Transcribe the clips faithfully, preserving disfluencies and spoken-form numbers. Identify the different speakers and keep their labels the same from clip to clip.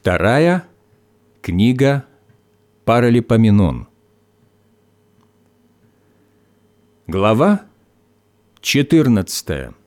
Speaker 1: Вторая книга Паралипоменон. Глава четырнадцатая.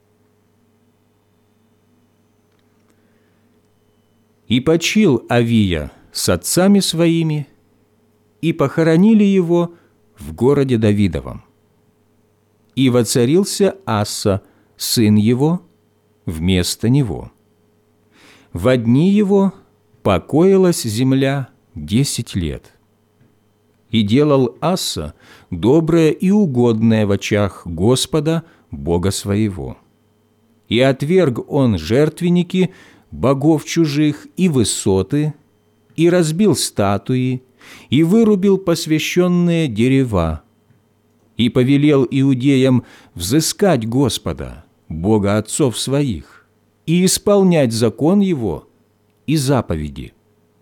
Speaker 1: «И почил Авия с отцами своими, и похоронили его в городе Давидовом. И воцарился Аса, сын его, вместо него. Во дни его покоилась земля десять лет. И делал Аса доброе и угодное в очах Господа, Бога своего. И отверг он жертвенники богов чужих и высоты, и разбил статуи, и вырубил посвященные дерева, и повелел иудеям взыскать Господа, Бога отцов своих, и исполнять закон Его и заповеди.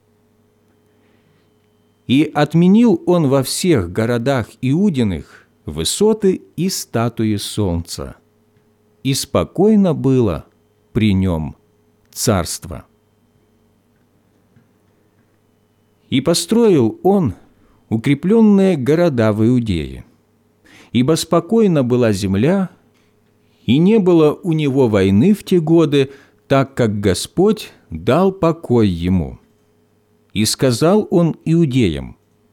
Speaker 1: И отменил он во всех городах Иудиных высоты и статуи солнца, и спокойно было при нем царство. И построил он укрепленные города в Иудее, ибо спокойна была земля, и не было у него войны в те годы, так как Господь дал покой ему. И сказал он иудеям: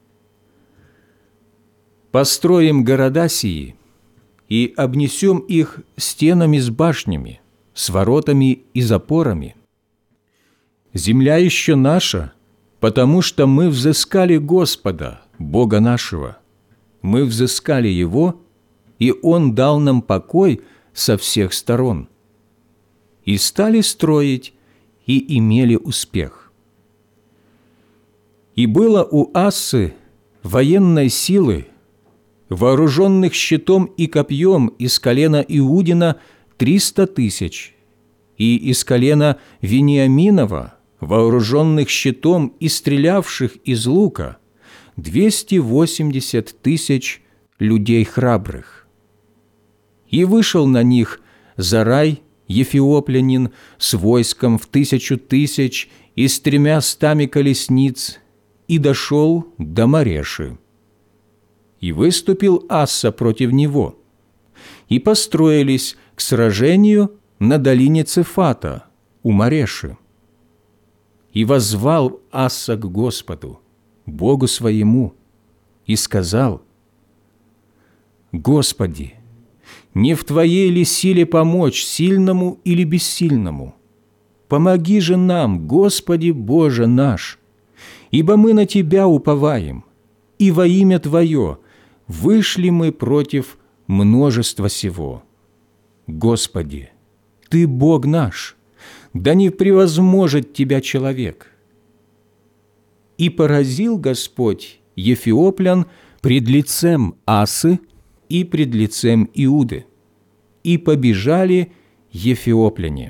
Speaker 1: «Построим города сии, и обнесем их стенами с башнями, с воротами и запорами. Земля еще наша, потому что мы взыскали Господа, Бога нашего. Мы взыскали Его, и Он дал нам покой со всех сторон. И стали строить, и имели успех. И было у Ассы военной силы, вооруженных щитом и копьем из колена Иудина триста тысяч, и из колена Вениаминова, вооруженных щитом и стрелявших из лука, двести восемьдесят тысяч людей храбрых. И вышел на них Зарай, ефиоплянин, с войском в тысячу тысяч и с тремя стами колесниц, и дошел до Мареши. И выступил Аса против него, и построились к сражению на долине Цефата у Мареши. И воззвал Аса к Господу, Богу своему, и сказал: «Господи, не в Твоей ли силе помочь сильному или бессильному? Помоги же нам, Господи Боже наш, ибо мы на Тебя уповаем, и во имя Твое вышли мы против множества сего. Господи, Ты Бог наш, да не превозможет Тебя человек». И поразил Господь ефиоплян пред лицем Асы и пред лицем Иуды, и побежали ефиопляне.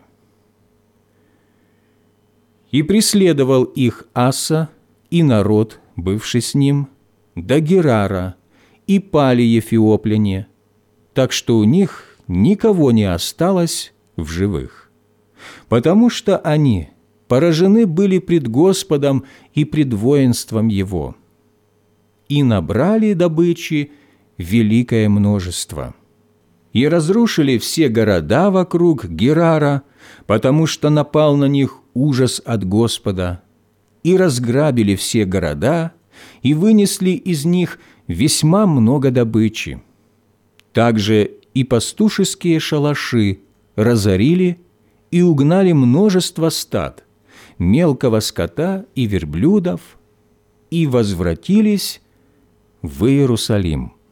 Speaker 1: И преследовал их Аса и народ, бывший с ним, до Герара, и пали ефиопляне, так что у них никого не осталось в живых, потому что они поражены были пред Господом и пред воинством Его, и набрали добычи великое множество, и разрушили все города вокруг Герара, потому что напал на них ужас от Господа, и разграбили все города, и вынесли из них весьма много добычи. Также и пастушеские шалаши разорили и угнали множество стад, мелкого скота и верблюдов, и возвратились в Иерусалим.